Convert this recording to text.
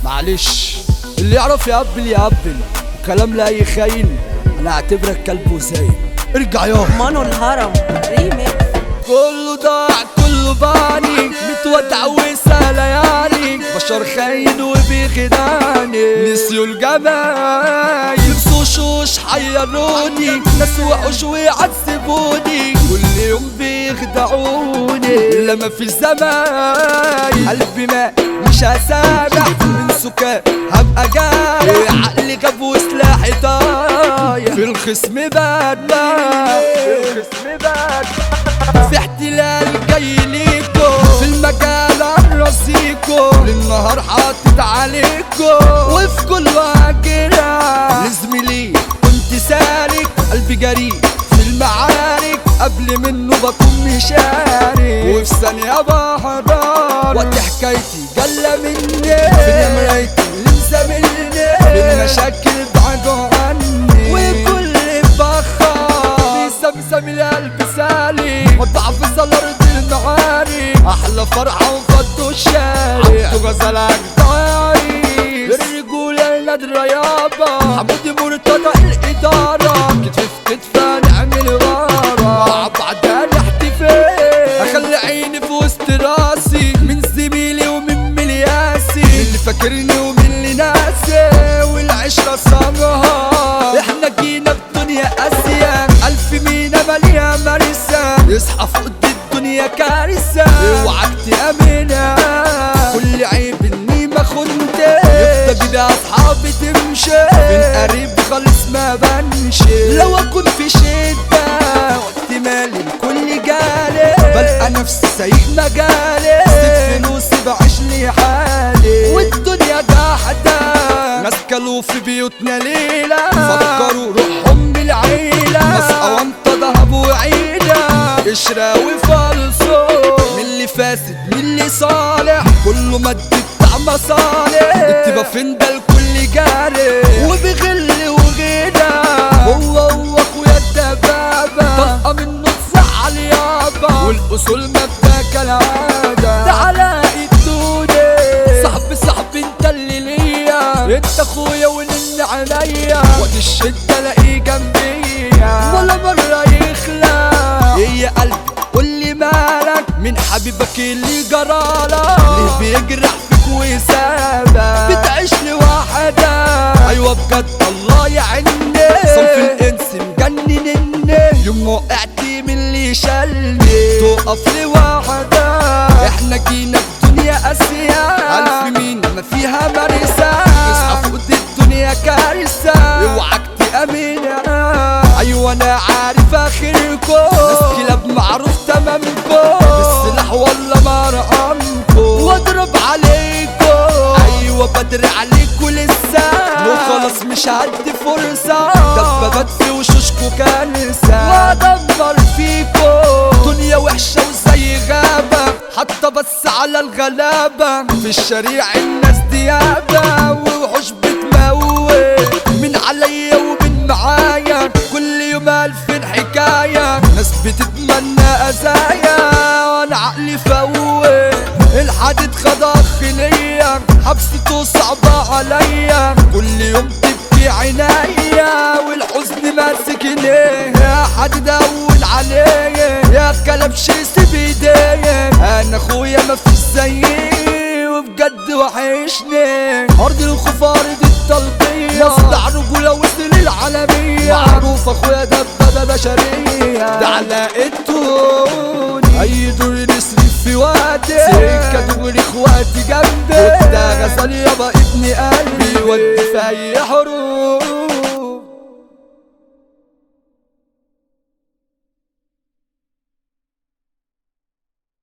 معلش اللي يعرف يقبل يقبل، وكلام لاي خاين انا اعتبرك كلب وزاين. ارجع يا مانو الهرم ريميكس. كله ضاع كله باني، متودع وسا ليالي، بشر خاين وبيخدعني، نسيوا الجمايل لبسوا شوش حيروني، ناس وحوش ويعذبوني، كل يوم بيخدعوني، لما في زمايل قلبي ما مش هسامح، من سكان هبقى جاي، عقلي غاب وسلاحي طايح، في الخصم بدمع، في الخصم بدمع، في احتلال جاي ليكو، في المجال راسيكو، للنهار حاطط عليكو، وفي كل واجرة لزميلي كنت سالك، قلبي جريء في المعارك، قبل منه بكون مشارك، وفي ثانية بحضر وقت حكايتي جلة مني، في مرايتي اللي مزاملني، بالمشاكل بعدوا عني، وكل بخار بيسمسم القلب سالي، وضعف الارض المعاري، احلى فرحة وفضوا الشارع، عبدو غزلك ضايع، الرجولة النادرة يابا، حمودي مرتضى الإدارة، كتف في كتف نعمل غارة، مع بعضها نحتفل، اخلي عيني في وسط راسي، من زميلي ومن ملياسي، من اللي فاكرني ومن اللي ناسي، والعشرة صامها، احنا جينا بدنيا قاسية، ألف مينا مالية مرسى، يصحى فوق الدنيا كارثة، اوعك تأمنها، كل عيب اني ما خنت، يفضى كده اصحابي تمشي، من قريب خالص ما بنشي، لو اكون في شدة وقت مالي الكل جالي، بلقى نفسي سايق مجالي، سيب فلوسي بعيش لي حالي، والدنيا جاحدة، ناس كلوا في بيوتنا ليلة، فكروا روحهم بالعيلة، ناس قوانطة دهب وعيلة، قشراوي فالصو، من اللي فاسد من اللي صالح، كله مد بتاع مصالح، اتبقى فين ده الكل جاري، وبغل وغنى، هو اخويا الدبابة، طلقة منه تزعل يابا، والاصول مبدأ كالعادة، تعالى ادوني، صاحبي انت اللي ليا، انت اخويا ونن عليا، وقت الشدة الاقيه جنبيا، ولا مرة يخلع، يا قلبي قولي مالك، من حبيبك اللي جرالك، ليه بيجرح فيك ويسابك، بتعيش لوحدك، ايوه بجد الله يعيني، صنف الانس مجننني، يوم وقعت من اللي شالني، تقف لوحدك، احنا جينا الدنيا قاسية، ألف مين ما فيها مرسى، اصحى فوق الدنيا كارثة، اوعك تأمنها، ايوه انا عارف اخركم، ناس كلاب معروف تمامكم، بالسلاح ولا مرقمكم، واضرب عليكم، ايوه بدري عليكم لسه، مو خلاص مش هدي فرصة، دبابات في وشوشكوا كنسة، وادمر فيكم، دنيا وحشة وزي غابة، حتى بس على الغلابة، في الشريع الناس ديابة، ووحوش بتموت، من عليا ومن معايا، كل يوم 1000 حكاية، ناس بتتمنى أزايا، وانا عقلي فوت، الحديد خضخ ليا، حبسته صعبة عليا، كل يوم تبكي عينيا، والحزن ماسكني، يا حديد اول عليا، يا كلبش سيب ايديا، انا اخويا مفيش زيي، وبجد وحشني، ارض الخوف ارض الطلبية، مصدع رجولة وصل العالمية، معروف اخويا دبابة بشرية، ده علاء التوني، اي دور نصرف في وقتي، سكة دغري اخواتي جنبي، وده غزال يابا ابن قلبي، ودي في اي حروب.